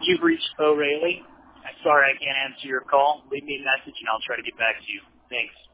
You've reached Bo Rayleigh. I'm sorry I can't answer your call. Leave me a message and I'll try to get back to you. Thanks.